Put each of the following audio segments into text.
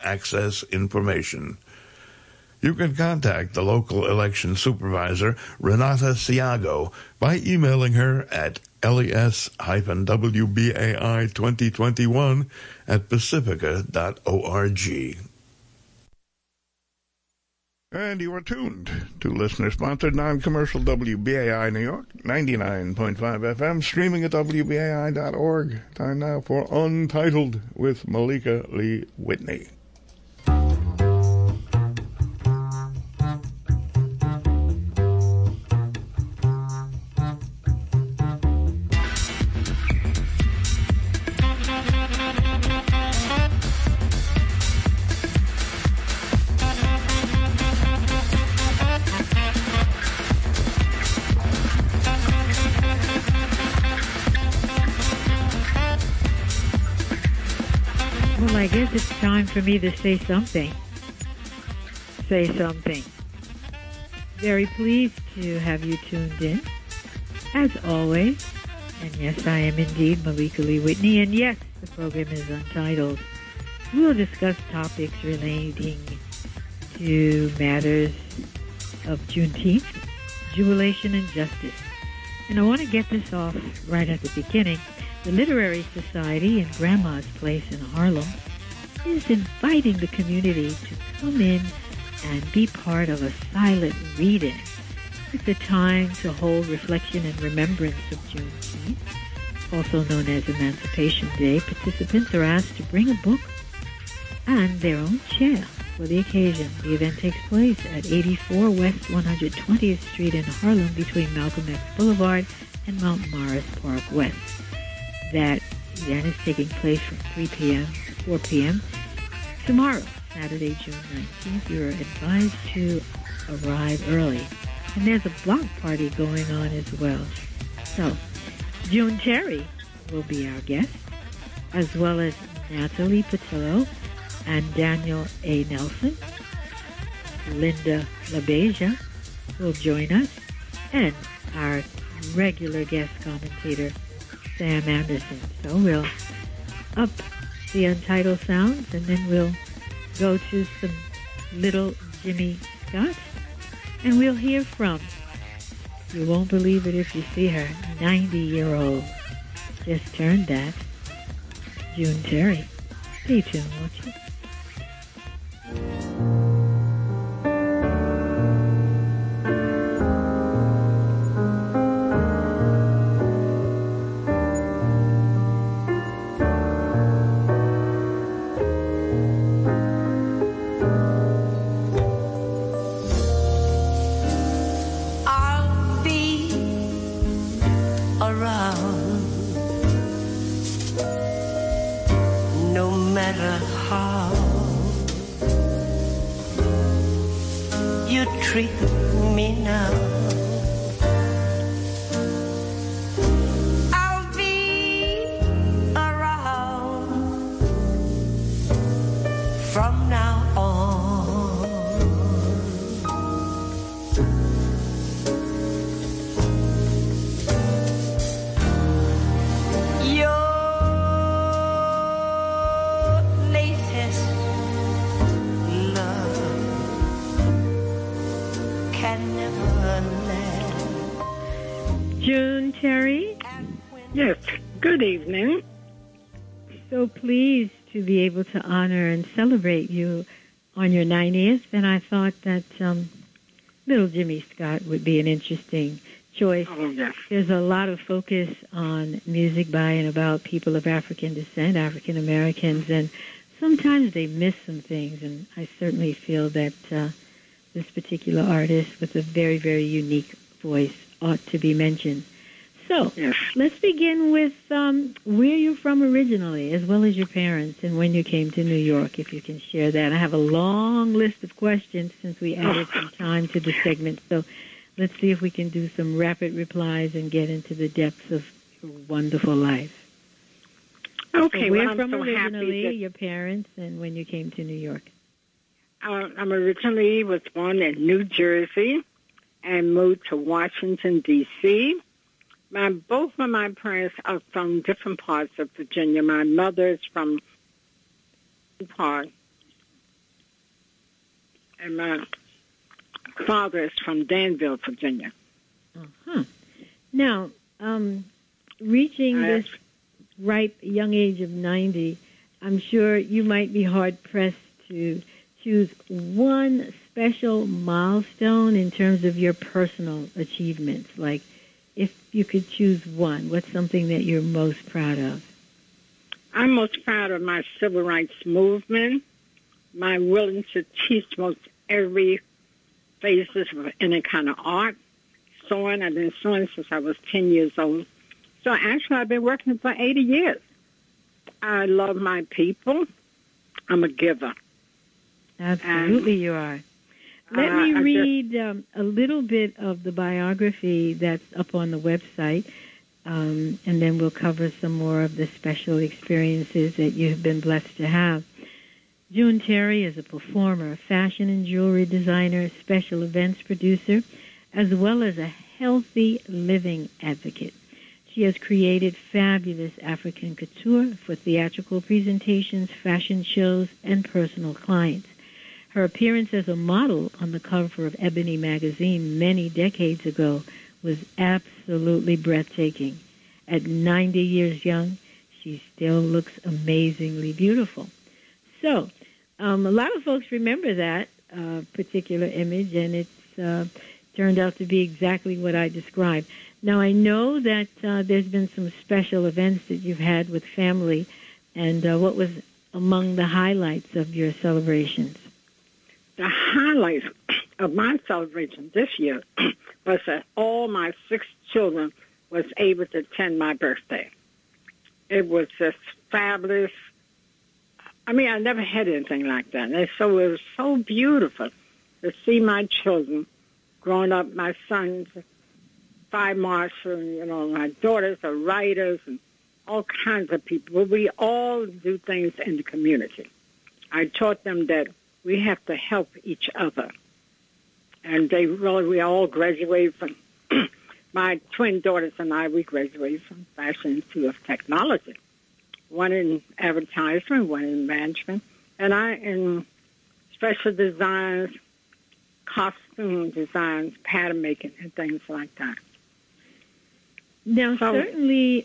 access information. You can contact the local election supervisor, Renata Siago, by emailing her at les-wbai2021@pacifica.org. And you are tuned to listener-sponsored non-commercial WBAI New York, 99.5 FM, streaming at WBAI.org. Time now for Untitled with Malika Lee Whitney. I guess it's time for me to say something. Very pleased to have you tuned in, as always. And yes, I am indeed Malika Lee Whitney. And yes, the program is Untitled. We will discuss topics relating to matters of Juneteenth, jubilation, and justice. And I want to get this off right at the beginning. The Literary Society in Grandma's Place in Harlem is inviting the community to come in and be part of a silent read-in. It's a time to hold reflection and remembrance of Juneteenth, also known as Emancipation Day. Participants are asked to bring a book and their own chair for the occasion. The event takes place at 84 West 120th Street in Harlem between Malcolm X Boulevard and Mount Morris Park West. That event is taking place from 3 p.m. to 4 p.m. tomorrow, Saturday, June 19th. You're advised to arrive early. And there's a block party going on as well. So, June Terry will be our guest, as well as Natalie Patillo and Daniel A. Nelson. Linda LaBeija will join us, and our regular guest commentator, Sam Anderson. So we'll up the Untitled sounds, and then we'll go to some little Jimmy Scott, and we'll hear from, you won't believe it if you see her, 90-year-old, just turned that, June Terry. Stay tuned, won't you? June Terry? Yes, good evening. So pleased to be able to honor and celebrate you on your 90th, and I thought that little Jimmy Scott would be an interesting choice. Oh, yes. There's a lot of focus on music by and about people of African descent, African Americans, and sometimes they miss some things, and I certainly feel that this particular artist with a very, very unique voice ought to be mentioned. So, yes. Let's begin with where you're from originally, as well as your parents, and when you came to New York, if you can share that. I have a long list of questions since we added some time to the segment, so let's see if we can do some rapid replies and get into the depths of your wonderful life. Okay, so where well, from I'm so originally, happy your parents, and when you came to New York? I'm originally was born in New Jersey and moved to Washington, D.C. Both of my parents are from different parts of Virginia. My mother is from part, and my father is from Danville, Virginia. Uh-huh. Now, reaching this ripe young age of 90, I'm sure you might be hard-pressed to choose one special milestone in terms of your personal achievements. Like, if you could choose one, what's something that you're most proud of? I'm most proud of my civil rights movement, my willing to teach most every phases of any kind of art. Sewing, I've been sewing since I was 10 years old. So actually, I've been working for 80 years. I love my people. I'm a giver. Absolutely, you are. Let me read a little bit of the biography that's up on the website, and then we'll cover some more of the special experiences that you've been blessed to have. June Terry is a performer, fashion and jewelry designer, special events producer, as well as a healthy living advocate. She has created fabulous African couture for theatrical presentations, fashion shows, and personal clients. Her appearance as a model on the cover of Ebony magazine many decades ago was absolutely breathtaking. At 90 years young, she still looks amazingly beautiful. So, a lot of folks remember that particular image, and it's turned out to be exactly what I described. Now, I know that there's been some special events that you've had with family, and what was among the highlights of your celebrations? The highlight of my celebration this year was that all my 6 children was able to attend my birthday. It was just fabulous. I mean, I never had anything like that. And so it was so beautiful to see my children growing up. My sons, 5 marshals, my daughters are writers and all kinds of people. But we all do things in the community. I taught them that we have to help each other. And we all graduated from, my twin daughters and I, we graduated from Fashion Institute of Technology. One in advertisement, one in management, and I in special designs, costume designs, pattern making, and things like that. Now, certainly,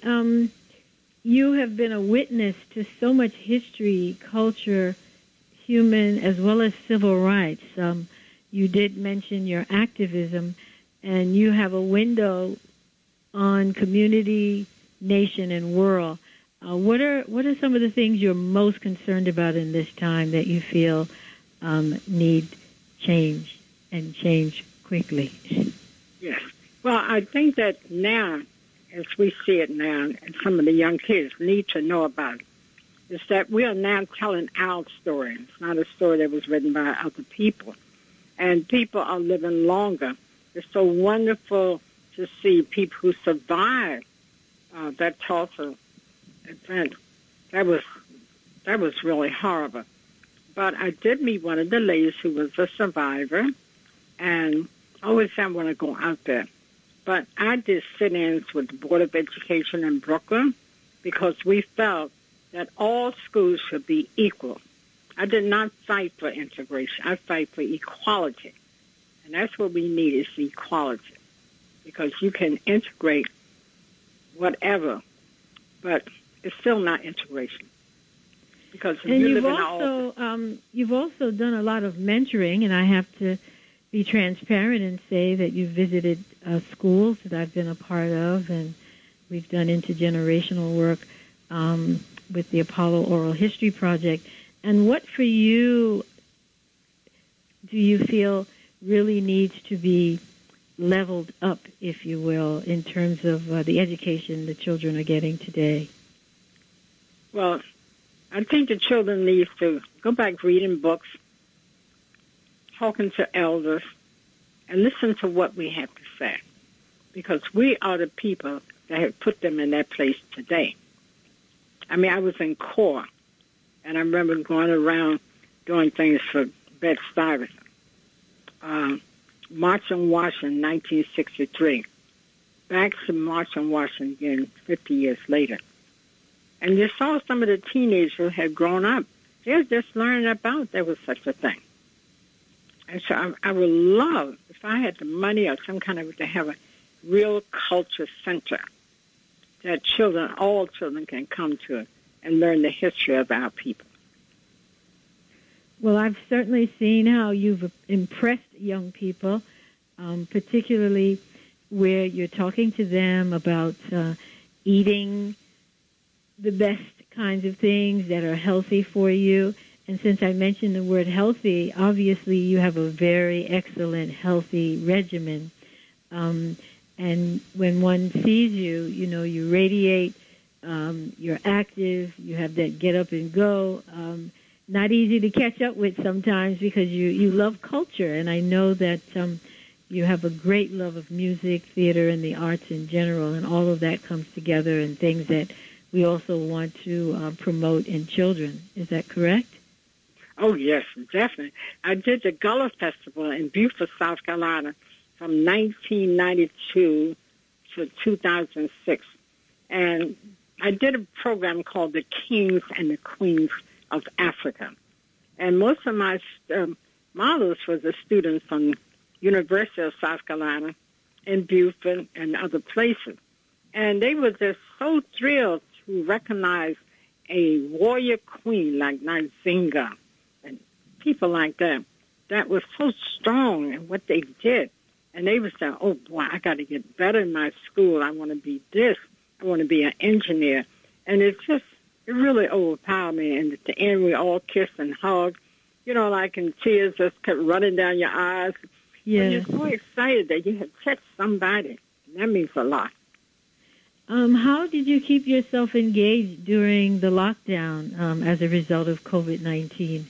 you have been a witness to so much history, culture, human, as well as civil rights. You did mention your activism, and you have a window on community, nation, and world. What are some of the things you're most concerned about in this time that you feel need change and change quickly? Yes. Well, I think that now, as we see it now, and some of the young kids need to know about it, is that we are now telling our story. It's not a story that was written by other people. And people are living longer. It's so wonderful to see people who survived that Tulsa event. That was really horrible. But I did meet one of the ladies who was a survivor, and I always said I want to go out there. But I did sit-ins with the Board of Education in Brooklyn because we felt that all schools should be equal. I did not fight for integration. I fight for equality. And that's what we need is equality. Because you can integrate whatever, but it's still not integration. Because and you've also done a lot of mentoring, and I have to be transparent and say that you've visited schools that I've been a part of, and we've done intergenerational work with the Apollo Oral History Project. And what for you do you feel really needs to be leveled up, if you will, in terms of the education the children are getting today? Well, I think the children need to go back reading books, talking to elders, and listen to what we have to say. Because we are the people that have put them in that place today. I mean, I was in Corps, and I remember going around doing things for Bed-Stuy. March on Washington, 1963. Back to March on Washington again 50 years later. And you saw some of the teenagers who had grown up. They were just learning about there was such a thing. And so I would love, if I had the money or some kind of, to have a real culture center that children, all children can come to and learn the history of our people. Well, I've certainly seen how you've impressed young people, particularly where you're talking to them about eating the best kinds of things that are healthy for you. And since I mentioned the word healthy, obviously you have a very excellent healthy regimen. And when one sees you, you know, you radiate, you're active, you have that get up and go. Not easy to catch up with sometimes because you love culture. And I know that you have a great love of music, theater, and the arts in general. And all of that comes together in things that we also want to promote in children. Is that correct? Oh, yes, definitely. I did the Gullah Festival in Beaufort, South Carolina from 1992 to 2006. And I did a program called The Kings and the Queens of Africa. And most of my models were the students from University of South Carolina in Beaufort and other places. And they were just so thrilled to recognize a warrior queen like Nzinga and people like that was so strong in what they did. And they would say, oh, boy, I got to get better in my school. I want to be this. I want to be an engineer. And it really overpowered me. And at the end, we all kissed and hugged, you know, like, and tears just kept running down your eyes. Yeah. And you're so excited that you have touched somebody. And that means a lot. How did you keep yourself engaged during the lockdown as a result of COVID-19?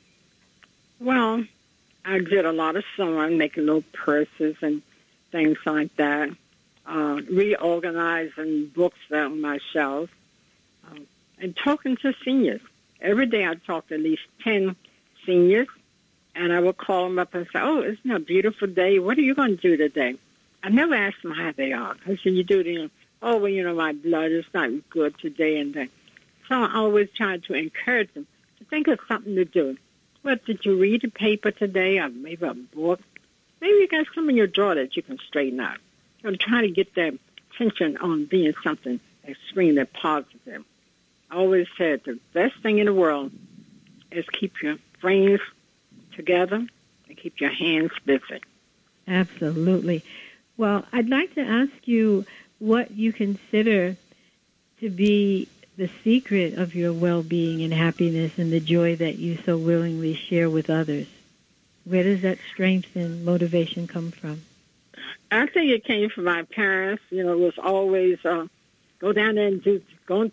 Well, I did a lot of sewing, making little purses and things like that, reorganizing books on my shelves, and talking to seniors. Every day I talked to at least 10 seniors, and I would call them up and say, oh, isn't it a beautiful day? What are you going to do today? I never asked them how they are. I said, you do it, oh, well, you know, my blood is not good today and then. So I always tried to encourage them to think of something to do. Well, did you read a paper today or maybe a book? Maybe you got some in your drawer that you can straighten out. I'm trying to get their attention on being something extremely positive. I always said the best thing in the world is keep your brains together and keep your hands busy. Absolutely. Well, I'd like to ask you what you consider to be the secret of your well-being and happiness and the joy that you so willingly share with others. Where does that strength and motivation come from? I think it came from my parents. You know, it was always go down there and go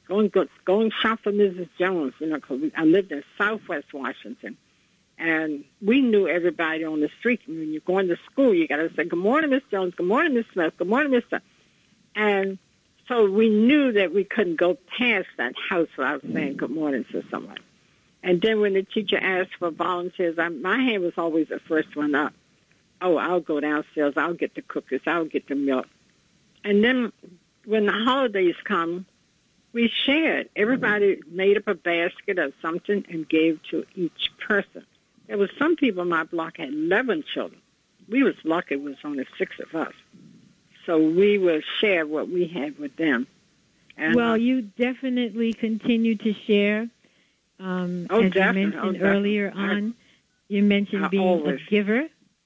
and shop for Mrs. Jones. You know, because I lived in Southwest Washington, and we knew everybody on the street. When you're going to school, you got to say, "Good morning, Miss Jones. Good morning, Miss Smith. Good morning, Mister." And so we knew that we couldn't go past that house without saying good morning to someone. And then when the teacher asked for volunteers, my hand was always the first one up. Oh, I'll go downstairs. I'll get the cookies. I'll get the milk. And then when the holidays come, we shared. Everybody made up a basket of something and gave to each person. There was some people in my block had 11 children. We was lucky it was only 6 of us. So we would share what we had with them. And, well, you definitely continue to share. As you mentioned earlier on, you mentioned being a giver,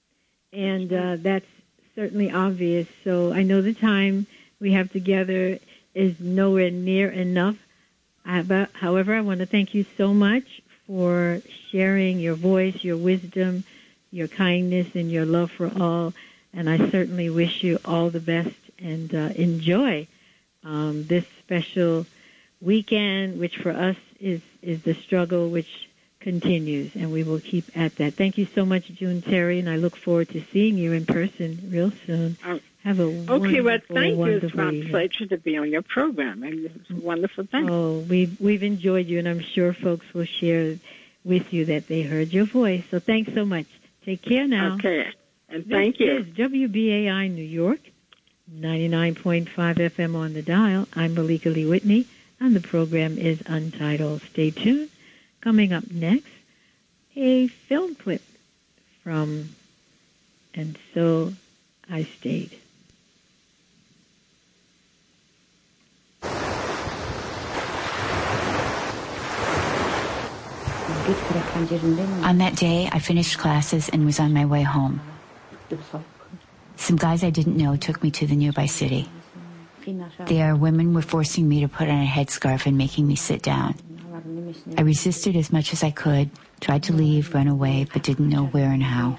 and that's certainly obvious. So I know the time we have together is nowhere near enough. However, I want to thank you so much for sharing your voice, your wisdom, your kindness, and your love for all. And I certainly wish you all the best and enjoy this special weekend, which for us is the struggle which continues, and we will keep at that. Thank you so much, June Terry, and I look forward to seeing you in person real soon. Have a okay, well, thank you. It's my evening. pleasure to be on your program, and it's a wonderful thing. Oh, we've enjoyed you, and I'm sure folks will share with you that they heard your voice. So thanks so much. Take care now. Okay, and thank you. This is WBAI New York, 99.5 FM on the dial. I'm Malika Lee Whitney, and the program is Untitled. Stay tuned. Coming up next, a film clip from And So I Stayed. On that day, I finished classes and was on my way home. Some guys I didn't know took me to the nearby city. There, women were forcing me to put on a headscarf and making me sit down. I resisted as much as I could, tried to leave, run away, but didn't know where and how.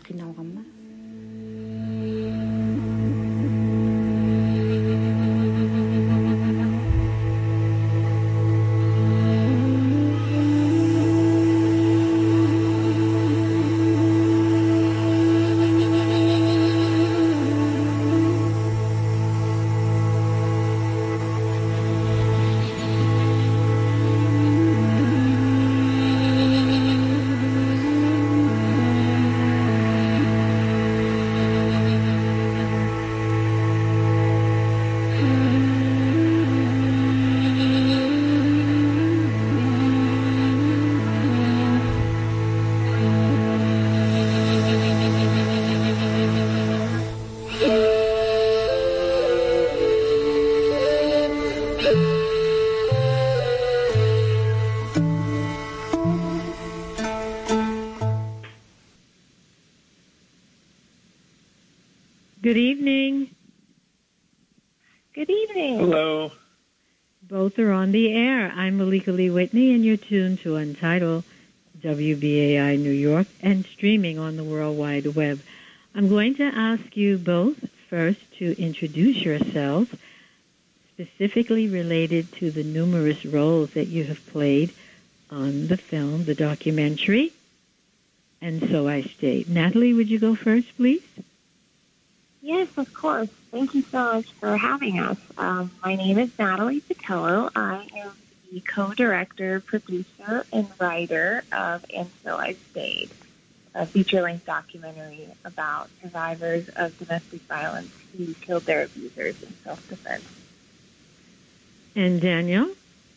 Good evening. Good evening. Hello. Both are on the air. I'm Malika Lee Whitney, and you're tuned to Untitled, WBAI New York, and streaming on the World Wide Web. I'm going to ask you both first to introduce yourselves, specifically related to the numerous roles that you have played on the film, the documentary, And So I Stayed. Natalie, would you go first, please? Yes, of course. Thank you so much for having us. My name is Natalie Patello. I am the co-director, producer, and writer of And So I Stayed, a feature-length documentary about survivors of domestic violence who killed their abusers in self-defense. And Daniel?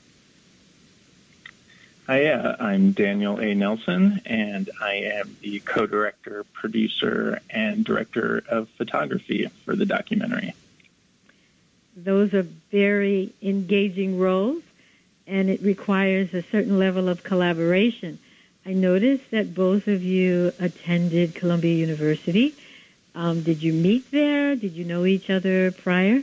Hi, I'm Daniel A. Nelson, and I am the co-director, producer, and director of photography for the documentary. Those are very engaging roles, and it requires a certain level of collaboration. I noticed that both of you attended Columbia University. Did you meet there? Did you know each other prior?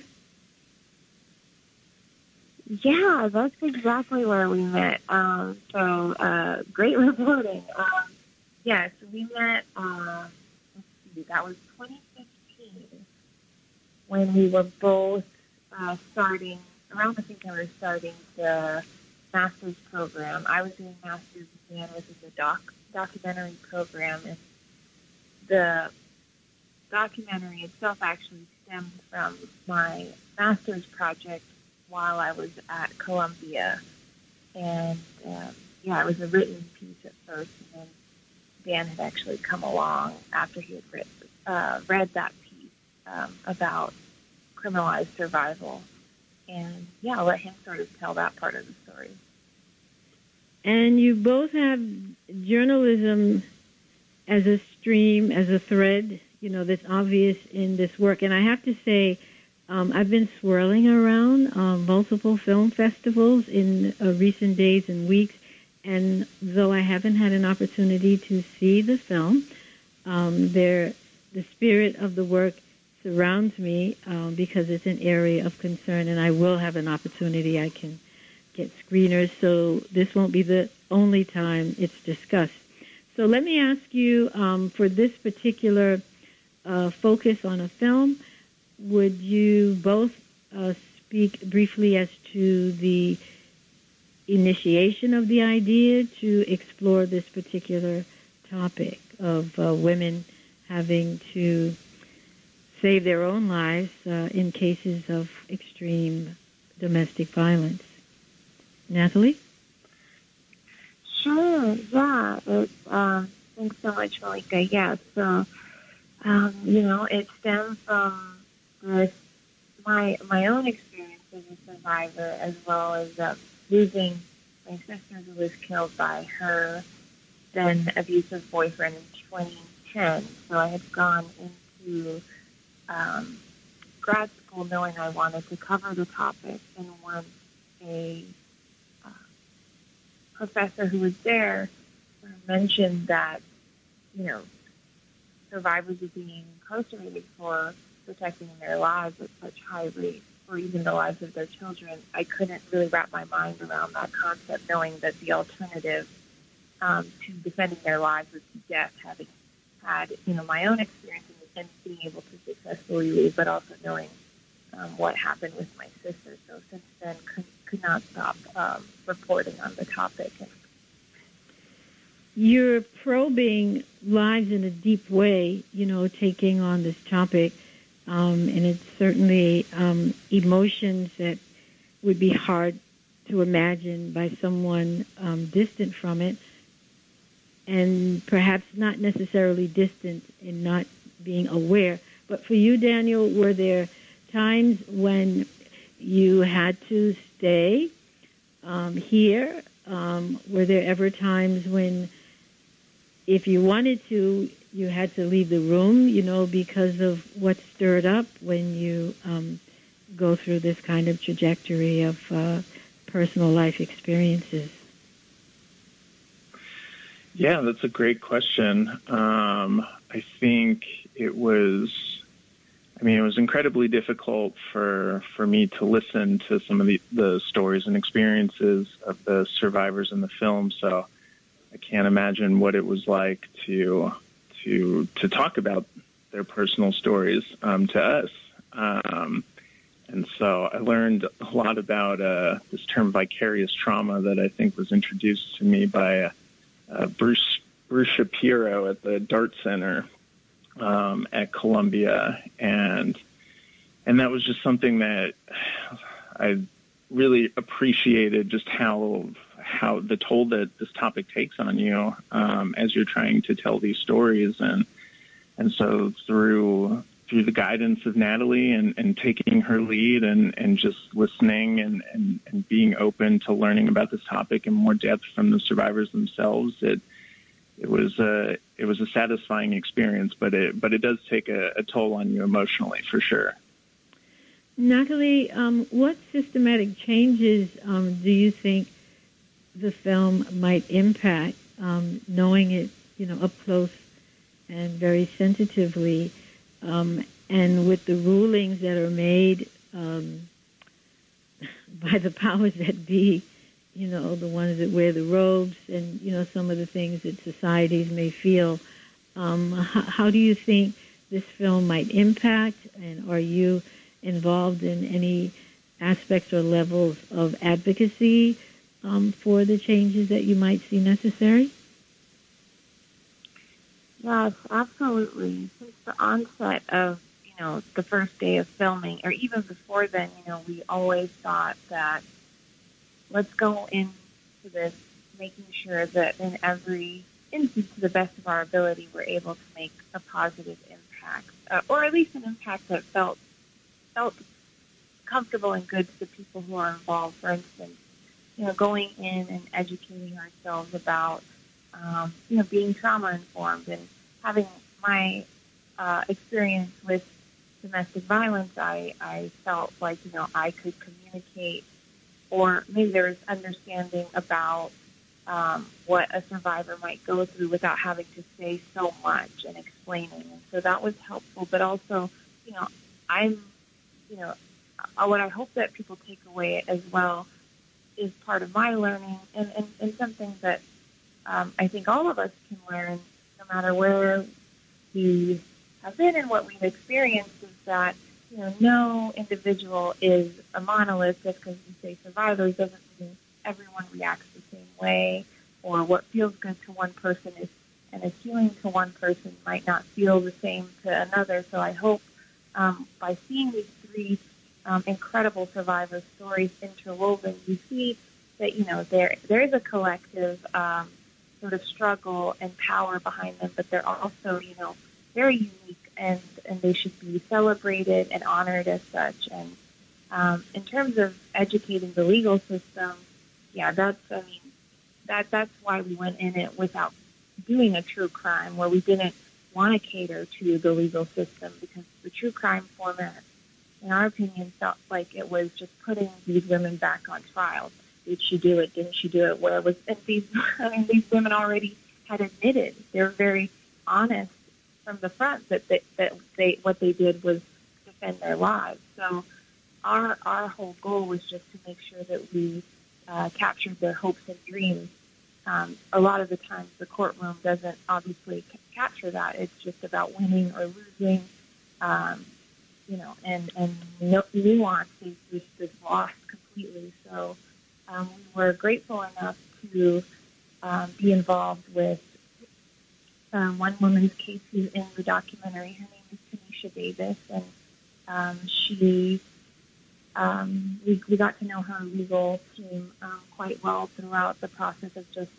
Yeah, that's exactly where we met. Great reporting. Yes, we met, that was 2015 when we were both starting, around the same time we were starting the master's program. I was doing master's and Dan was in the documentary program. And the documentary itself actually stemmed from my master's project while I was at Columbia. And, it was a written piece at first, and then Dan had actually come along after he had read that piece about criminalized survival. And, I'll let him sort of tell that part of the story. And you both have journalism as a stream, as a thread, that's obvious in this work. And I have to say, I've been swirling around multiple film festivals in recent days and weeks, and though I haven't had an opportunity to see the film, the spirit of the work surrounds me because it's an area of concern, and I will have an opportunity. I can get screeners, so this won't be the only time it's discussed. So let me ask you, for this particular focus on a film, would you both speak briefly as to the initiation of the idea to explore this particular topic of women having to save their own lives in cases of extreme domestic violence? Natalie? Sure, yeah. Thanks so much, Malika. Yeah, so, it stems from my own experience as a survivor, as well as losing my sister who was killed by her then abusive boyfriend in 2010. 10. So I had gone into grad school knowing I wanted to cover the topic, and once a professor who was there mentioned that, survivors are being incarcerated for protecting their lives at such high rates, or even the lives of their children, I couldn't really wrap my mind around that concept, knowing that the alternative to defending their lives was death, having had, my own experience and being able to successfully leave, but also knowing what happened with my sister. So since then, could not stop reporting on the topic. You're probing lives in a deep way, taking on this topic, and it's certainly emotions that would be hard to imagine by someone distant from it, and perhaps not necessarily distant in not being aware. But for you, Daniel, were there times when you had to stay here? Were there ever times when, if you wanted to, you had to leave the room, because of what stirred up when you go through this kind of trajectory of personal life experiences? Yeah, that's a great question. I think it was incredibly difficult for me to listen to some of the stories and experiences of the survivors in the film. So I can't imagine what it was like to talk about their personal stories to us. And so I learned a lot about this term vicarious trauma that I think was introduced to me by Bruce Shapiro at the Dart Center at Columbia, and that was just something that I really appreciated, just how the toll that this topic takes on you as you're trying to tell these stories, and so through the guidance of Natalie and taking her lead and just listening and being open to learning about this topic in more depth from the survivors themselves, it was a satisfying experience, but it does take a toll on you emotionally, for sure. Natalie, what systematic changes do you think the film might impact, knowing it, up close and very sensitively, and with the rulings that are made by the powers that be, the ones that wear the robes, and, some of the things that societies may feel. How do you think this film might impact, and are you involved in any aspects or levels of advocacy for the changes that you might see necessary? Yes, absolutely. Since the onset of, the first day of filming, or even before then, we always thought that let's go into this making sure that in every instance, to the best of our ability, we're able to make a positive impact, or at least an impact that felt comfortable and good to the people who are involved. For instance, going in and educating ourselves about, being trauma informed, and having my experience with domestic violence, I felt like, I could communicate, or maybe there was understanding about what a survivor might go through without having to say so much and explaining. And so that was helpful. But also, what I hope that people take away as well is part of my learning, and something that I think all of us can learn, no matter where we have been and what we've experienced, is that no individual is a monolith. Just because we say survivors doesn't mean everyone reacts the same way, or what feels good to one person and is healing to one person might not feel the same to another. So I hope by seeing these three incredible survivor stories interwoven, you see that there is a collective sort of struggle and power behind them, but they're also very unique, and they should be celebrated and honored as such. And in terms of educating the legal system, that's why we went in it without doing a true crime, where we didn't want to cater to the legal system, because the true crime format, in our opinion, felt like it was just putting these women back on trial. Did she do it? Didn't she do it? Where was? And these women already had admitted. They were very honest from the front that what they did was defend their lives. So our whole goal was just to make sure that we captured their hopes and dreams. A lot of the times the courtroom doesn't obviously capture that. It's just about winning or losing, and no nuance is lost completely. So we were grateful enough to be involved with one woman's case who's in the documentary. Her name is Tanisha Davis, and we got to know her legal team quite well throughout the process of just,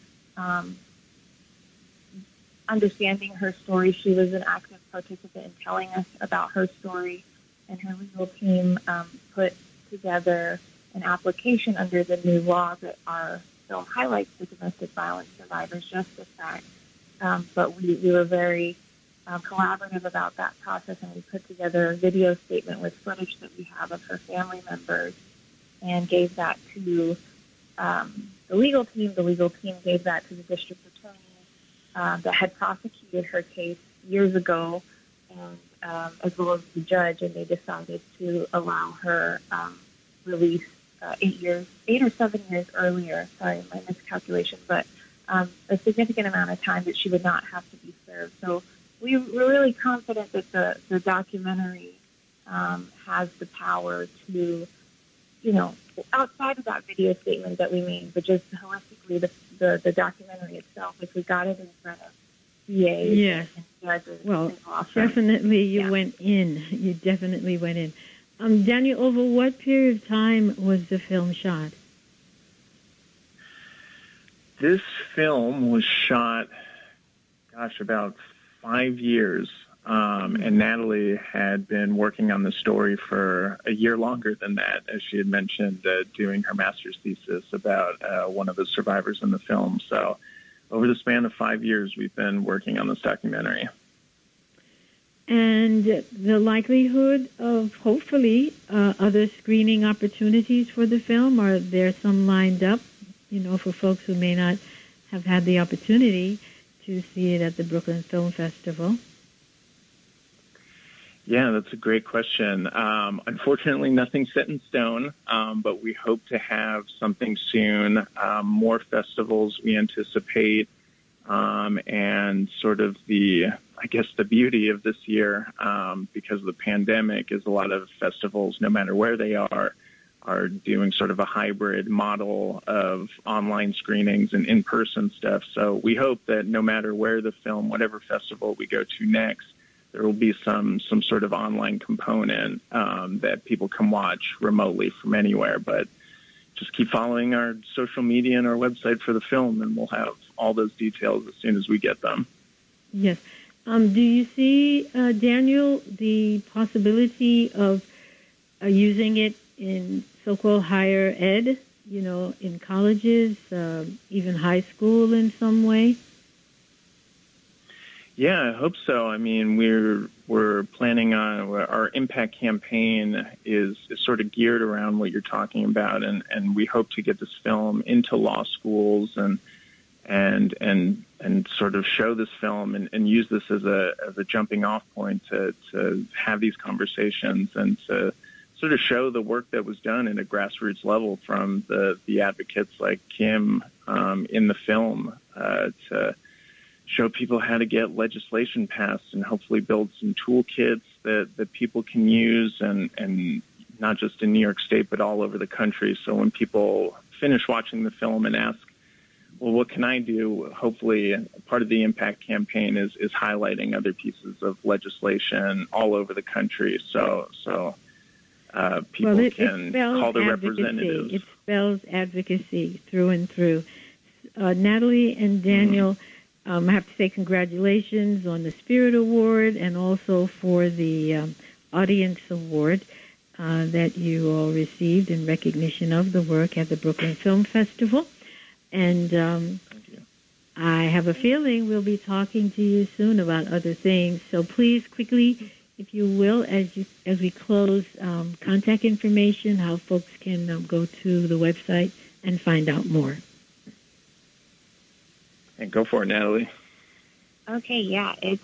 understanding her story. She was an active participant in telling us about her story, and her legal team put together an application under the new law that our film highlights, the Domestic Violence Survivors Justice Act. But we were very collaborative about that process, and we put together a video statement with footage that we have of her family members and gave that to the legal team. The legal team gave that to the district attorney that had prosecuted her case years ago, and as well as the judge, and they decided to allow her release 8 or 7 years earlier. Sorry, my miscalculation, but a significant amount of time that she would not have to be served. So we were really confident that the documentary has the power to, outside of that video statement that we made, but just holistically the documentary itself, if we got it in front of DAs and judges. Well, definitely you went in. You definitely went in. Daniel, over what period of time was the film shot? This film was shot, about 5 years. And Natalie had been working on the story for a year longer than that, as she had mentioned, doing her master's thesis about one of the survivors in the film. So over the span of 5 years, we've been working on this documentary. And the likelihood of, hopefully, other screening opportunities for the film, are there some lined up, for folks who may not have had the opportunity to see it at the Brooklyn Film Festival? Yeah, that's a great question. Unfortunately, nothing's set in stone, but we hope to have something soon. More festivals we anticipate, and sort of the beauty of this year, because of the pandemic, is a lot of festivals, no matter where they are doing sort of a hybrid model of online screenings and in-person stuff. So we hope that no matter where the film, whatever festival we go to next, there will be some sort of online component that people can watch remotely from anywhere. But just keep following our social media and our website for the film, and we'll have all those details as soon as we get them. Yes. Do you see, Daniel, the possibility of using it in so-called higher ed, in colleges, even high school in some way? Yeah, I hope so. I mean, we're planning on, our impact campaign is sort of geared around what you're talking about, and we hope to get this film into law schools and sort of show this film and use this as a jumping off point to have these conversations and to sort of show the work that was done at a grassroots level from the advocates like Kim in the film, to show people how to get legislation passed and hopefully build some toolkits that people can use, and not just in New York State, but all over the country. So when people finish watching the film and ask, well, what can I do? Hopefully part of the impact campaign is highlighting other pieces of legislation all over the country. So people can call their representatives. It spells advocacy through and through. Natalie and Daniel, I have to say congratulations on the Spirit Award and also for the Audience Award that you all received in recognition of the work at the Brooklyn Film Festival. And Thank you. I have a feeling we'll be talking to you soon about other things. So please, quickly, if you will, as we close, contact information, how folks can go to the website and find out more. And go for it, Natalie. Okay, yeah, it's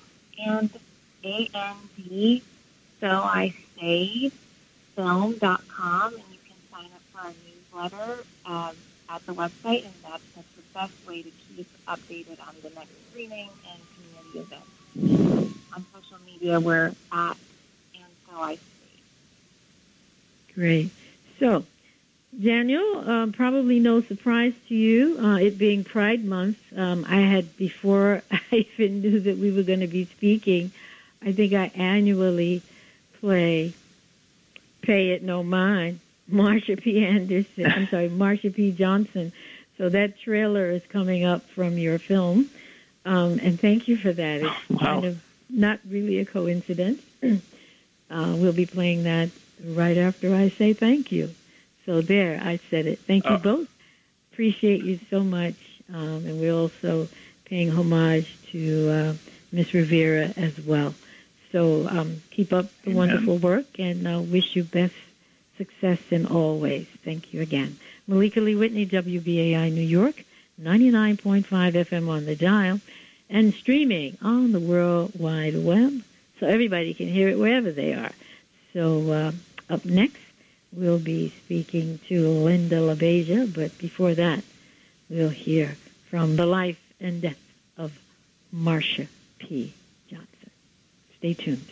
AND, so I say film.com, and you can sign up for our newsletter at the website, and that's the best way to keep updated on the next screening and community events. On social media, we're at And So I Say. Great. So, Daniel, probably no surprise to you, it being Pride Month. I had, before I even knew that we were going to be speaking, I think I annually play Pay It No Mind, Marsha P. Johnson. So that trailer is coming up from your film, and thank you for that. It's kind of not really a coincidence. We'll be playing that right after I say thank you. So there, I said it. Thank you both. Appreciate you so much. And we're also paying homage to Miss Rivera as well. So keep up the wonderful work, and wish you best success in all ways. Thank you again. Malika Lee Whitney, WBAI New York, 99.5 FM on the dial, and streaming on the World Wide Web, so everybody can hear it wherever they are. So up next, we'll be speaking to Linda LaBeija, but before that, we'll hear from the life and death of Marsha P. Johnson. Stay tuned.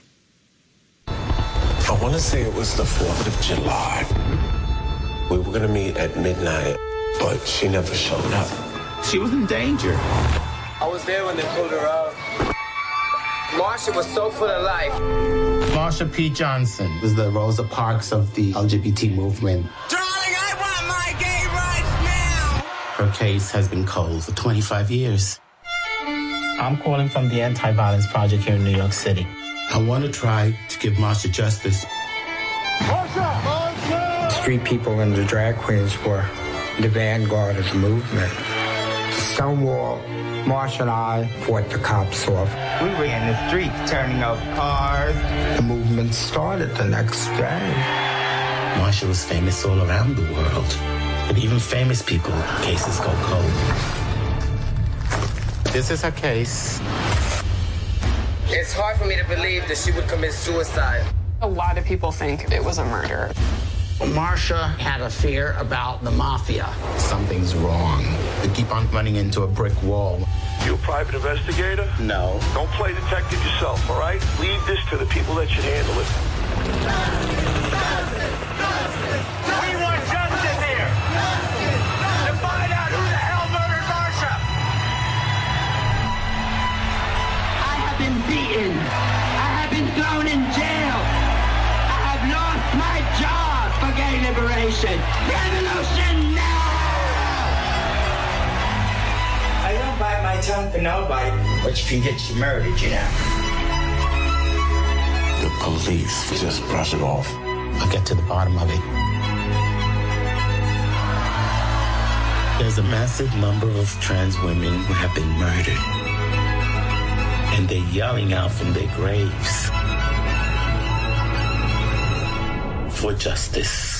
I want to say it was the 4th of July. We were going to meet at midnight, but she never showed up. She was in danger. I was there when they pulled her out. Marsha was so full of life. Marsha P. Johnson was the Rosa Parks of the LGBT movement. Darling, I want my gay rights now! Her case has been cold for 25 years. I'm calling from the Anti-Violence Project here in New York City. I want to try to give Marsha justice. Marsha! Street people and the drag queens were the vanguard of the movement. Stonewall, Marsha and I fought the cops off. We were in the streets turning up cars. The movement started the next day. Marsha was famous all around the world. But even famous people, cases go cold. This is her case. It's hard for me to believe that she would commit suicide. A lot of people think it was a murder. Marsha had a fear about the mafia. Something's wrong. We keep on running into a brick wall. You a private investigator? No. Don't play detective yourself, all right? Leave this to the people that should handle it. We want justice here! To find out who the hell murdered Marsha! I have been beaten. I have been thrown in jail. I have lost my job for gay liberation. Revolution now! I don't bite my tongue for nobody, but you can get you murdered, you know. The police just brush it off. I'll get to the bottom of it. There's a massive number of trans women who have been murdered. And they're yelling out from their graves for justice.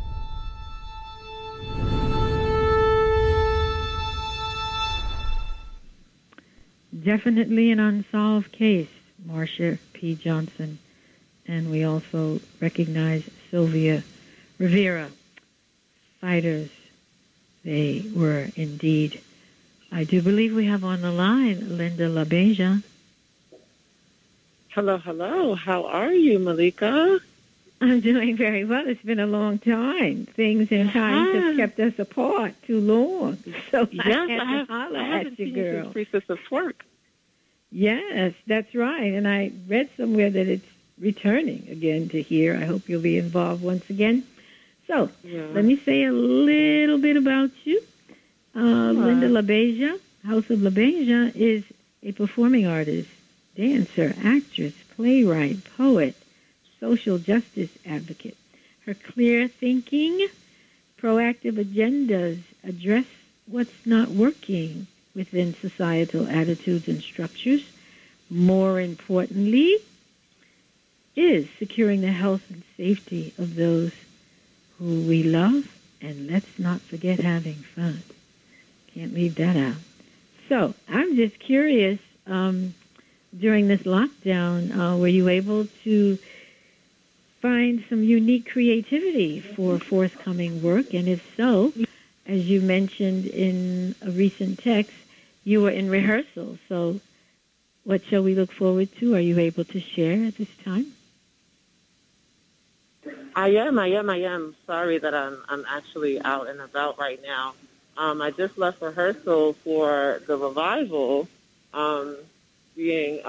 Definitely an unsolved case, Marsha P. Johnson. And we also recognize Sylvia Rivera. Fighters, they were indeed. I do believe we have on the line Linda LaBeija. Hello, hello. How are you, Malika? I'm doing very well. It's been a long time. Things and times have kept us apart too long. So yes, I had to holler at you, girl. Since of work. Yes, that's right. And I read somewhere that it's returning again to here. I hope you'll be involved once again. So let me say a little bit about you. Linda LaBeija, House of LaBeija, is a performing artist, dancer, actress, playwright, poet, social justice advocate. Her clear thinking, proactive agendas address what's not working within societal attitudes and structures. More importantly, is securing the health and safety of those who we love, and let's not forget having fun. Can't leave that out. So I'm just curious, during this lockdown, were you able to find some unique creativity for forthcoming work? And if so, as you mentioned in a recent text, you were in rehearsal. So what shall we look forward to? Are you able to share at this time? I am. Sorry that I'm actually out and about right now. I just left rehearsal for the revival, being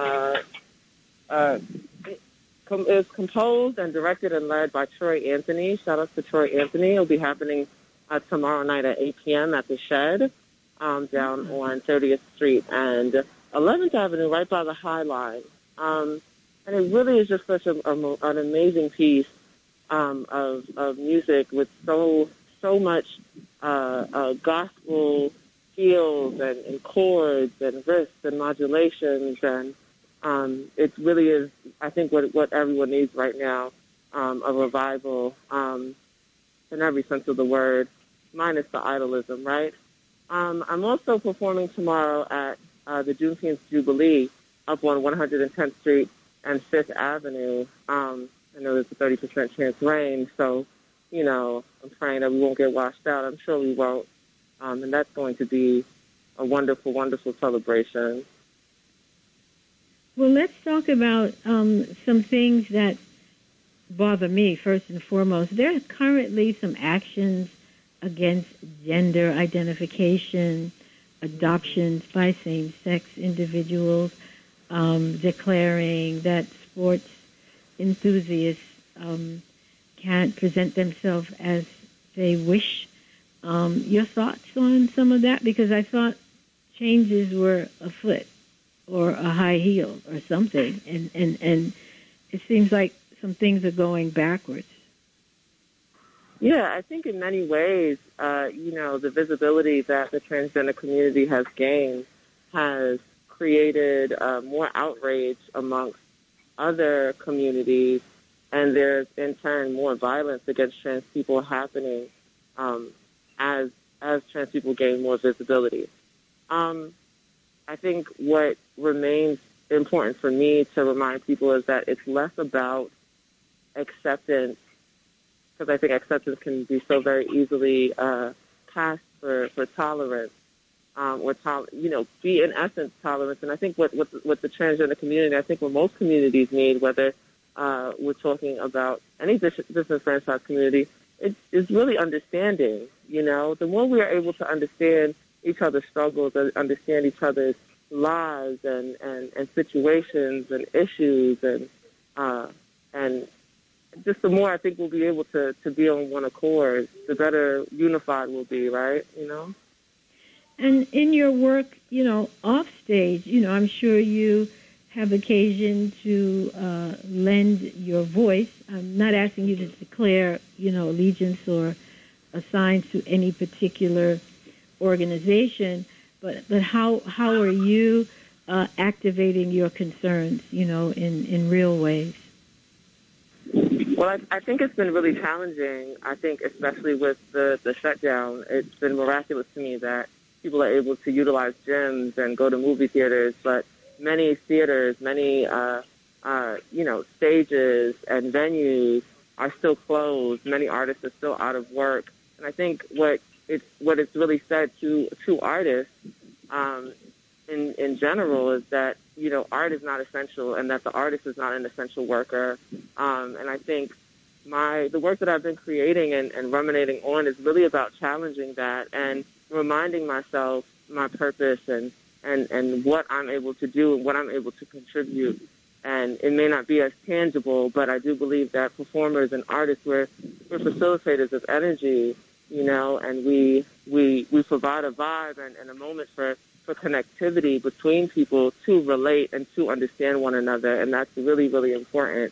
it's composed and directed and led by Troy Anthony. Shout out to Troy Anthony. It'll be happening tomorrow night at 8 p.m. at the Shed down on 30th Street and 11th Avenue, right by the High Line. And it really is just such an amazing piece of music with so much gospel feels and chords and riffs and modulations, and it really is, I think, what everyone needs right now, a revival in every sense of the word, minus the idolism, right? I'm also performing tomorrow at the Juneteenth Jubilee up on 110th Street and 5th Avenue. I know there's a 30% chance rain, so, I'm praying that we won't get washed out. I'm sure we won't. And that's going to be a wonderful, wonderful celebration. Well, let's talk about some things that bother me, first and foremost. There are currently some actions against gender identification, adoptions by same-sex individuals, declaring that sports enthusiasts can't present themselves as they wish. Your thoughts on some of that? Because I thought changes were afoot or a high heel or something, and it seems like some things are going backwards. Yeah, I think in many ways, the visibility that the transgender community has gained has created more outrage amongst other communities, and there's in turn more violence against trans people happening as trans people gain more visibility. I think what remains important for me to remind people is that it's less about acceptance, because I think acceptance can be so very easily passed for tolerance, be in essence tolerance. And I think what the transgender community, I think what most communities need, whether we're talking about any disenfranchised community, it's really understanding. The more we are able to understand each other's struggles and understand each other's lives and situations and issues and just the more I think we'll be able to be on one accord, the better unified we'll be, right? And in your work, off stage, I'm sure you have occasion to lend your voice. I'm not asking you to declare, allegiance or assign to any particular organization, but how are you activating your concerns, in real ways? Well, I think it's been really challenging. I think especially with the shutdown, it's been miraculous to me that people are able to utilize gyms and go to movie theaters, but many theaters, many stages and venues are still closed. Many artists are still out of work. And I think what it's really said to artists in general is that, art is not essential and that the artist is not an essential worker. And I think the work that I've been creating and ruminating on is really about challenging that and reminding myself my purpose and what I'm able to do and what I'm able to contribute. And it may not be as tangible, but I do believe that performers and artists, we're facilitators of energy, and we provide a vibe and a moment for connectivity between people to relate and to understand one another, and that's really, really important.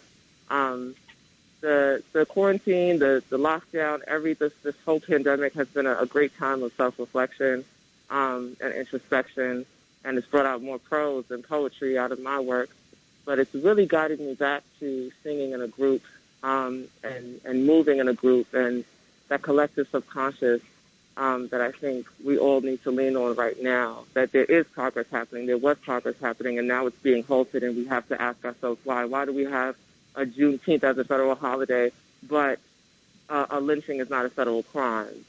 The quarantine, the lockdown, this whole pandemic has been a great time of self-reflection. and introspection, and it's brought out more prose and poetry out of my work. But it's really guided me back to singing in a group and moving in a group, and that collective subconscious that I think we all need to lean on right now, that there is progress happening, there was progress happening, and now it's being halted, and we have to ask ourselves why. Why do we have a Juneteenth as a federal holiday, but a lynching is not a federal crime?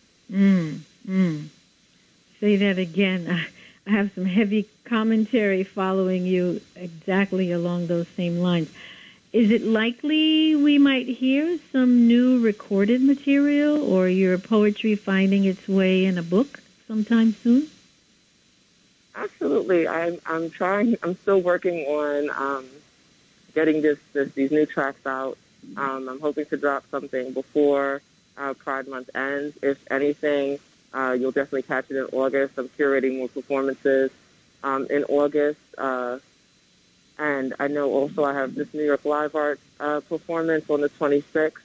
Say that again. I have some heavy commentary following you exactly along those same lines. Is it likely we might hear some new recorded material or your poetry finding its way in a book sometime soon? Absolutely. I'm trying. I'm still working on getting these new tracks out. I'm hoping to drop something before Pride Month ends. If anything, you'll definitely catch it in August. I'm curating more performances in August. And I know also I have this New York Live Art performance on the 26th,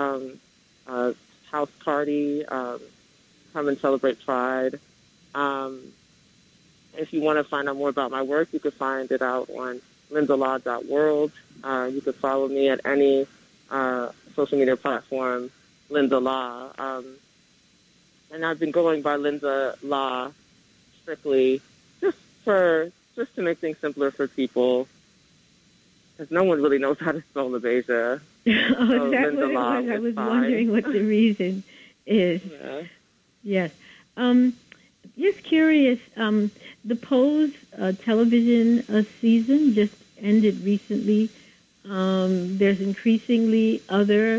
house party, come and celebrate Pride. If you want to find out more about my work, you can find it out on lindalaw.world. You can follow me at any social media platform, Linda Law. And I've been going by Linda Law strictly just to make things simpler for people, because no one really knows how to spell LaBeija. So that Linda Law I was wondering what the reason is. Yeah. Yes. Just curious, the Pose television season just ended recently. There's increasingly other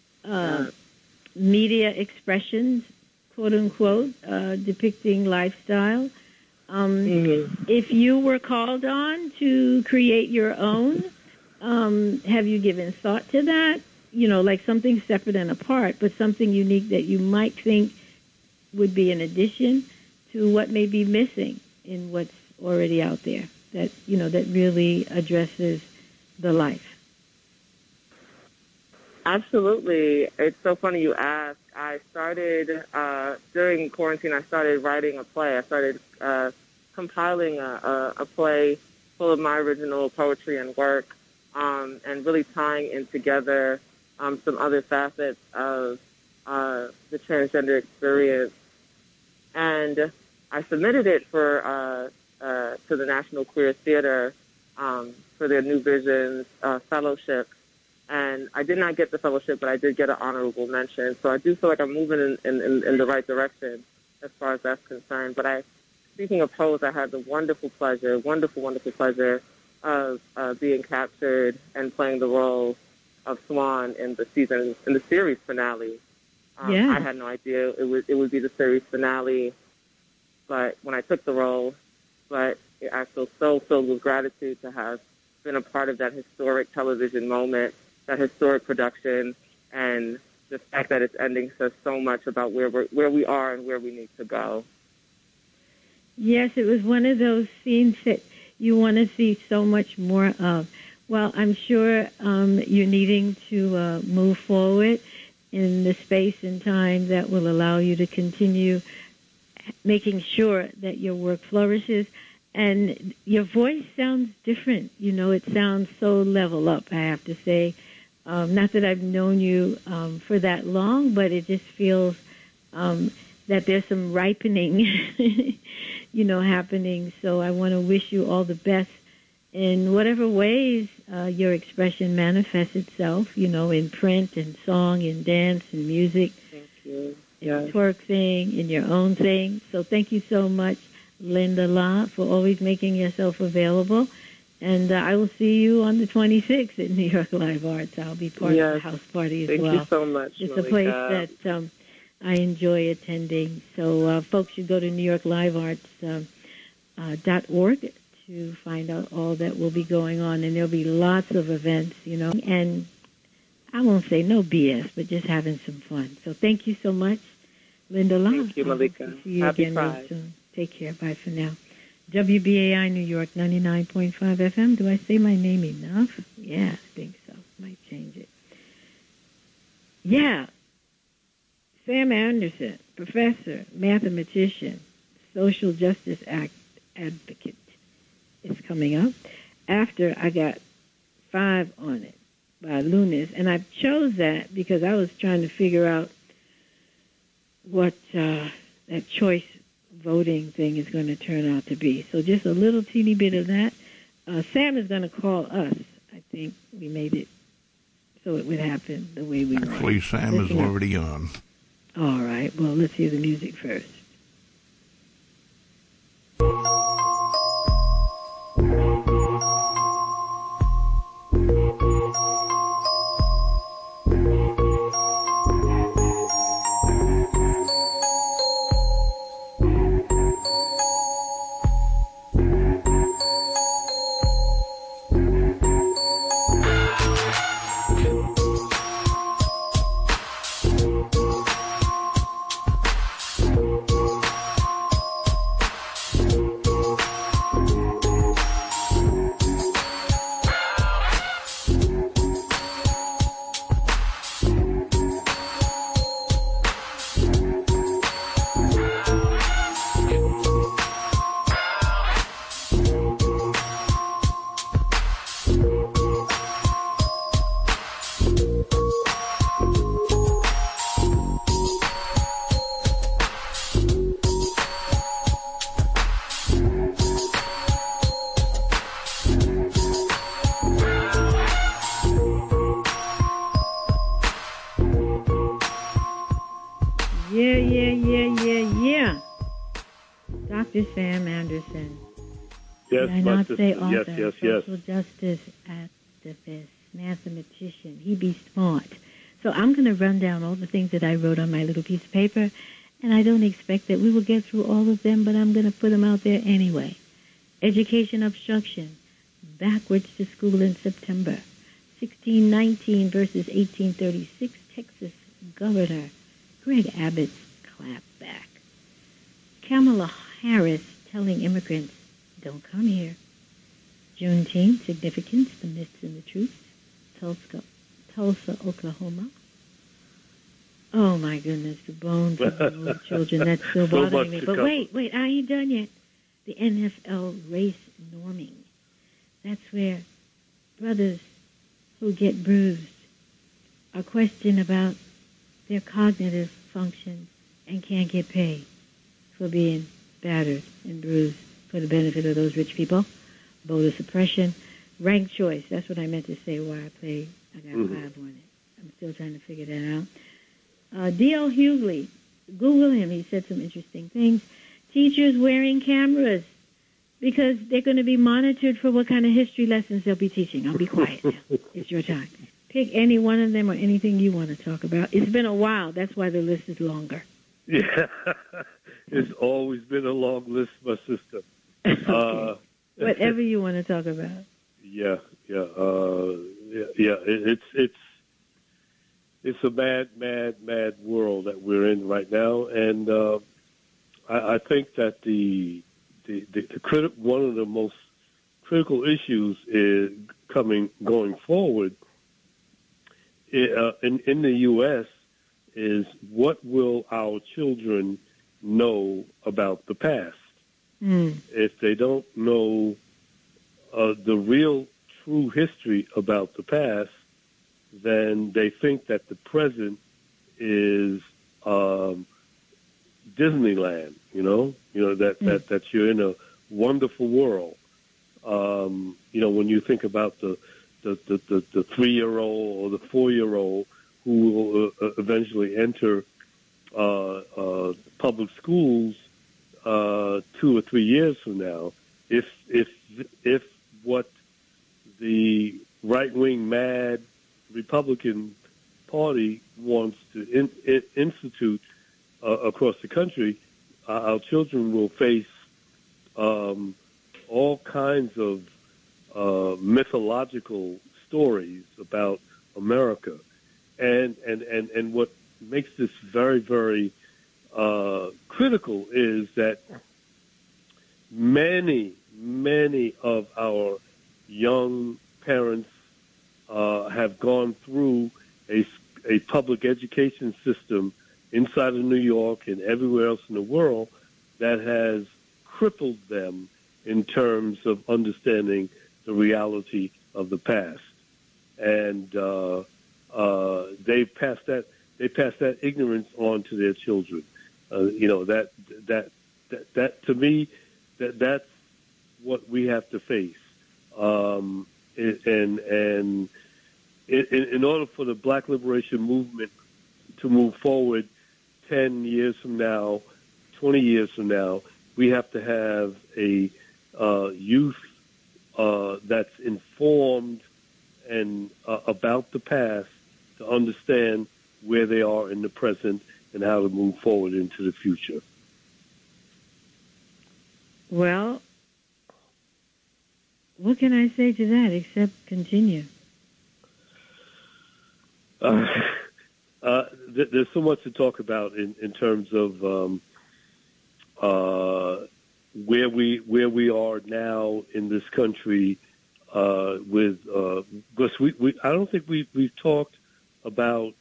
media expressions, quote unquote, depicting lifestyle. If you were called on to create your own, have you given thought to that? You know, like something separate and apart, but something unique that you might think would be an addition to what may be missing in what's already out there, that, you know, that really addresses the life. Absolutely. It's so funny you ask. I started, during quarantine, I started writing a play. I started compiling a play full of my original poetry and work, and really tying in together some other facets of the transgender experience. And I submitted it to the National Queer Theater for their New Visions fellowship. And I did not get the fellowship, but I did get an honorable mention. So I do feel like I'm moving in the right direction as far as that's concerned. But speaking of Pose, I had the wonderful pleasure of being captured and playing the role of Swan in the series finale. I had no idea it would be the series finale, but when I took the role, but I feel so filled with gratitude to have been a part of that historic television moment, that historic production, and the fact that it's ending says so much about where we are and where we need to go. Yes, it was one of those scenes that you want to see so much more of. Well, I'm sure you're needing to move forward in the space and time that will allow you to continue making sure that your work flourishes. And your voice sounds different. You know, it sounds so level up, I have to say. Not that I've known you for that long, but it just feels that there's some ripening, you know, happening. So I want to wish you all the best in whatever ways your expression manifests itself, you know, in print and song and dance and music. Thank you. In your twerk thing, in your own thing. So thank you so much, Linda Law, for always making yourself available. And I will see you on the 26th at New York Live Arts. I'll be part of the house party as well. Thank you so much, It's Malika. a place that I enjoy attending. So folks should go to NewYorkLiveArts.org to find out all that will be going on. And there'll be lots of events, you know. And I won't say no BS, but just having some fun. So thank you so much, Linda Law. Thank you, Malika. See you Happy again Pride. real soon. Take care. Bye for now. WBAI New York 99.5 FM. Do I say my name enough? Yeah, I think so. Might change it. Yeah. Sam Anderson, professor, mathematician, social justice advocate is coming up. After I got 5 on it by Lunis, and I chose that because I was trying to figure out what that choice voting thing is going to turn out to be. So just a little teeny bit of that. Sam is going to call us. I think we made it so it would happen the way we want. Actually, Sam is already on. All right. Well, let's hear the music first. Dr. Sam Anderson. Yes, Did I not say author, yes. social justice activist, mathematician. He be smart. So I'm going to run down all the things that I wrote on my little piece of paper, and I don't expect that we will get through all of them, but I'm going to put them out there anyway. Education obstruction, backwards to school in September. 1619 versus 1836, Texas governor Greg Abbott's clapback. Kamala Harris telling immigrants, don't come here. Juneteenth, significance, the myths and the truths. Tulsa, Oklahoma. Oh, my goodness, the bones of the little children. That's still bothering me. But wait, I ain't done yet. The NFL race norming. That's where brothers who get bruised are questioned about their cognitive functions and can't get paid for being battered and bruised for the benefit of those rich people. Voter suppression. Ranked choice. That's what I meant to say why I got 5 on it. I'm still trying to figure that out. D.L. Hughley. Google him. He said some interesting things. Teachers wearing cameras because they're going to be monitored for what kind of history lessons they'll be teaching. I'll be quiet now. It's your time. Pick any one of them or anything you want to talk about. It's been a while. That's why the list is longer. Yeah. It's always been a long list, my sister. Okay. Whatever you want to talk about. Yeah. It's a mad world that we're in right now, and I think that the one of the most critical issues is going forward in the U.S. is what will our children know about the past? If they don't know the real, true history about the past, then they think that the present is Disneyland. That you're in a wonderful world. When you think about the 3-year-old or the 4-year-old who will eventually enter public schools 2 or 3 years from now, if what the right-wing mad Republican Party wants to institute across the country, our children will face all kinds of mythological stories about America, and what makes this very, very critical is that many of our young parents have gone through a public education system inside of New York and everywhere else in the world that has crippled them in terms of understanding the reality of the past. And they pass that ignorance on to their children. That to me, that's what we have to face. And in order for the Black Liberation Movement to move forward 10 years from now, 20 years from now, we have to have a youth that's informed and about the past to understand where they are in the present and how to move forward into the future. Well, what can I say to that except continue? There's so much to talk about in terms of where we are now in this country because I don't think we've talked about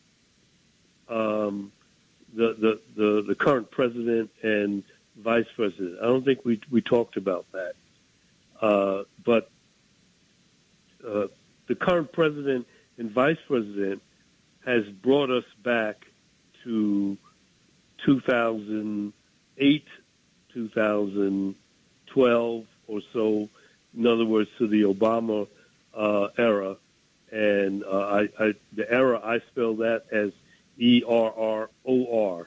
the current president and vice president. I don't think we talked about that. But the current president and vice president has brought us back to 2008, 2012 or so. In other words, to the Obama era. And the era, I spell that as ERROR,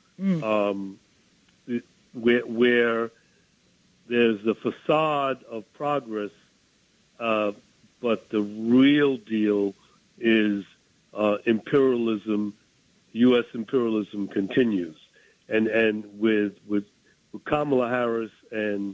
where there's the facade of progress, but the real deal is imperialism. U.S. imperialism continues, and with Kamala Harris and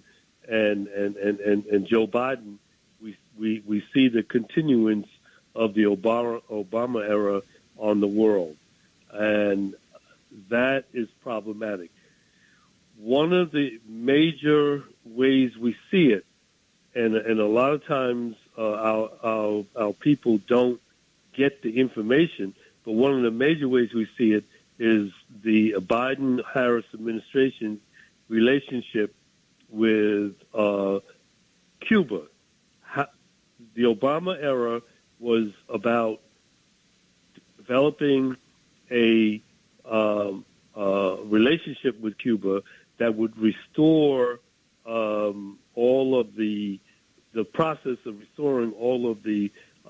Joe Biden, we see the continuance of the Obama era on the world, and that is problematic. One of the major ways we see it, and a lot of times our people don't get the information, but one of the major ways we see it is the Biden-Harris administration relationship with Cuba. The Obama era was about developing a relationship with Cuba that would restore all of the process of restoring all of the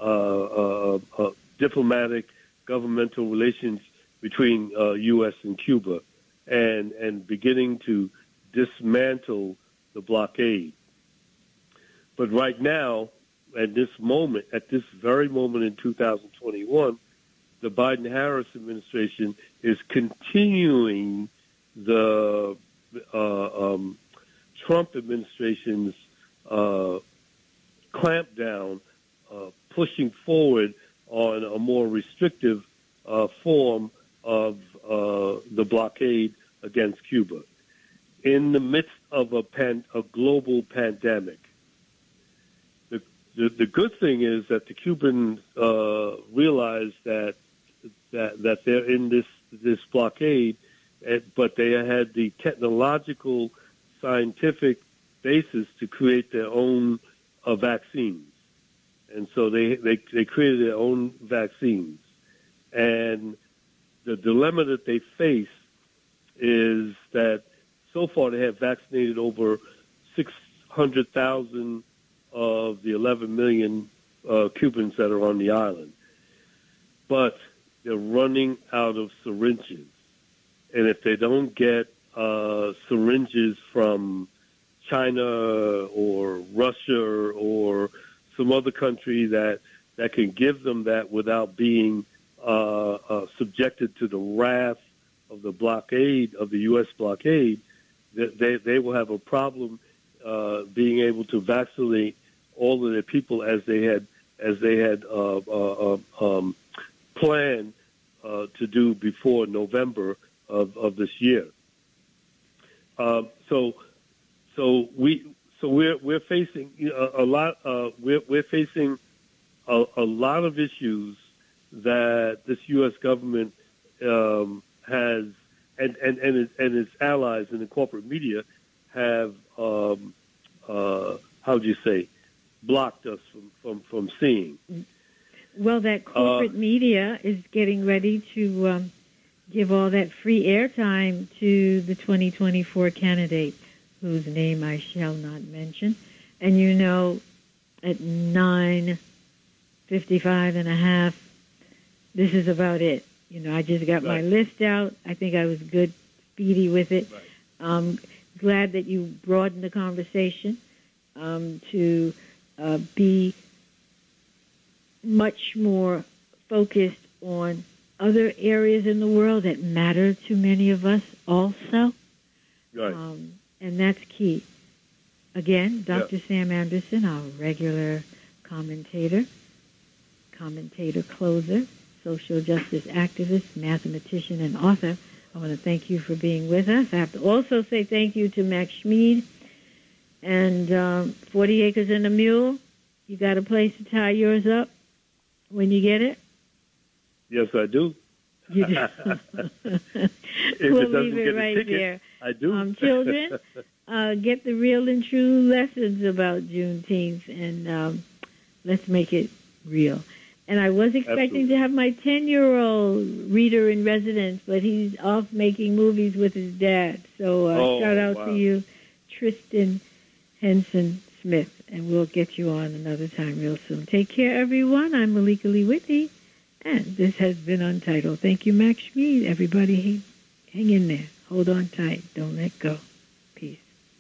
diplomatic governmental relations between U.S. and Cuba, and beginning to dismantle the blockade. But right now, at this very moment in 2021, the Biden-Harris administration is continuing the Trump administration's clampdown, pushing forward on a more restrictive form of the blockade against Cuba. In the midst of a global pandemic, the good thing is that the Cubans realize that they're in this blockade, but they had the technological, scientific basis to create their own vaccines, and so they created their own vaccines. And the dilemma that they face is that so far they have vaccinated over 600,000 of the 11 million Cubans that are on the island. But they're running out of syringes. And if they don't get syringes from China or Russia or some other country that can give them that without being subjected to the wrath of the blockade, of the U.S. blockade, they will have a problem being able to vaccinate all of their people as they had planned to do before November of this year. So we're facing a lot. We're facing a lot of issues that this U.S. government has and its allies in the corporate media have, blocked us from seeing. Well, that corporate media is getting ready to give all that free airtime to the 2024 candidate, whose name I shall not mention. And you know, at 9:55.5, this is about it. You know, I just got my list out. I think I was good, speedy with it. Right. Glad that you broadened the conversation to be much more focused on other areas in the world that matter to many of us also. Right. And that's key. Again, Dr. Sam Anderson, our regular commentator, closer, social justice activist, mathematician, and author. I want to thank you for being with us. I have to also say thank you to Max Schmid and 40 Acres and a Mule. You got a place to tie yours up when you get it? Yes, I do. You do. We'll leave it right there. I do. Children, get the real and true lessons about Juneteenth, and let's make it real. And I was expecting to have my 10-year-old reader in residence, but he's off making movies with his dad. So shout out to you, Tristan Henson Smith, and we'll get you on another time real soon. Take care, everyone. I'm Malika Lee Whitney, and this has been Untitled. Thank you, Max Schmid. Everybody, hang in there. Hold on tight. Don't let go. Peace.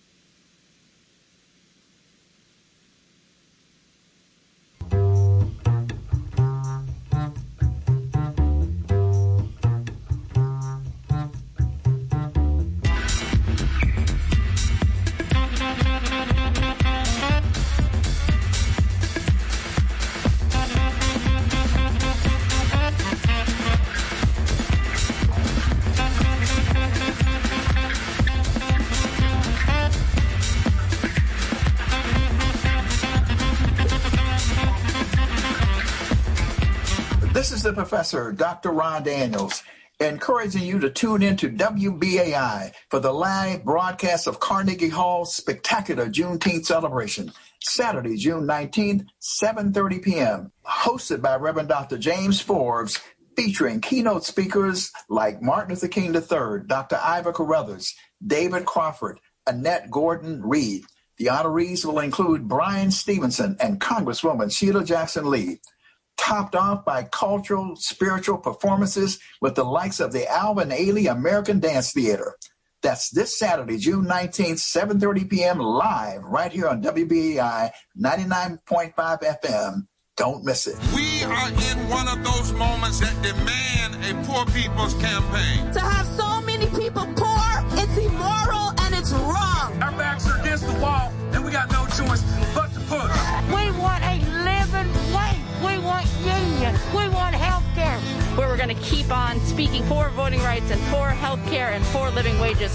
This is the professor, Dr. Ron Daniels, encouraging you to tune in to WBAI for the live broadcast of Carnegie Hall's spectacular Juneteenth celebration, Saturday, June 19th, 7:30 p.m., hosted by Reverend Dr. James Forbes, featuring keynote speakers like Martin Luther King III, Dr. Ivor Carruthers, David Crawford, Annette Gordon-Reed. The honorees will include Brian Stevenson and Congresswoman Sheila Jackson-Lee, topped off by cultural, spiritual performances with the likes of the Alvin Ailey American Dance Theater. That's this Saturday, June 19th, 7:30 p.m. live right here on WBAI 99.5 FM. Don't miss it. We are in one of those moments that demand a poor people's campaign. To have so many people poor, it's immoral and it's wrong. Our backs are against the wall and we got no choice but to push. We want a living wage. We want union. We want health care. Where we're going to keep on speaking for voting rights and for health care and for living wages.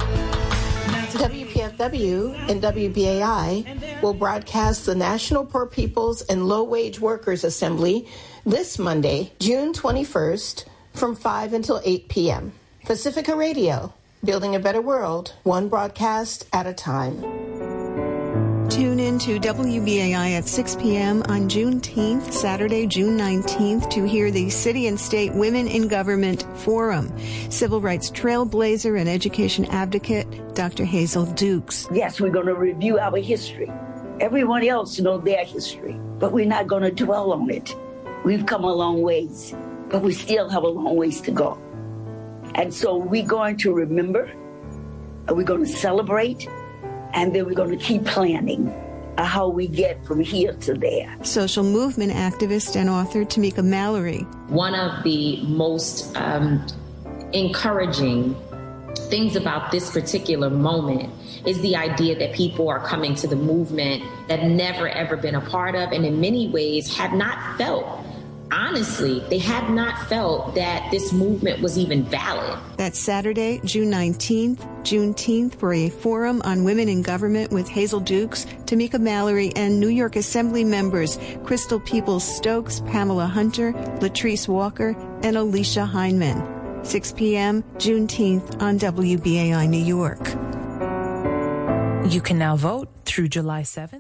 WPFW and WBAI will broadcast the National Poor People's and Low Wage Workers Assembly this Monday, June 21st, from 5 until 8 p.m. Pacifica Radio, building a better world, one broadcast at a time. Tune in to WBAI at 6 p.m. on Juneteenth, Saturday, June 19th, to hear the City and State Women in Government Forum. Civil rights trailblazer and education advocate, Dr. Hazel Dukes. Yes, we're going to review our history. Everyone else knows their history, but we're not going to dwell on it. We've come a long ways, but we still have a long ways to go. And so we're going to remember, we're going to celebrate, and then we're going to keep planning how we get from here to there. Social movement activist and author Tamika Mallory. One of the most encouraging things about this particular moment is the idea that people are coming to the movement that never ever been a part of, and in many ways have not felt. Honestly, they had not felt that this movement was even valid. That's Saturday, June 19th, Juneteenth, for a forum on women in government with Hazel Dukes, Tamika Mallory, and New York Assembly members Crystal Peoples-Stokes, Pamela Hunter, Latrice Walker, and Alicia Heineman. 6 p.m., Juneteenth on WBAI New York. You can now vote through July 7th.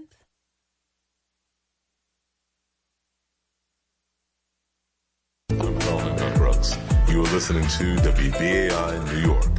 I'm Carlton Brooks. You are listening to WBAI New York.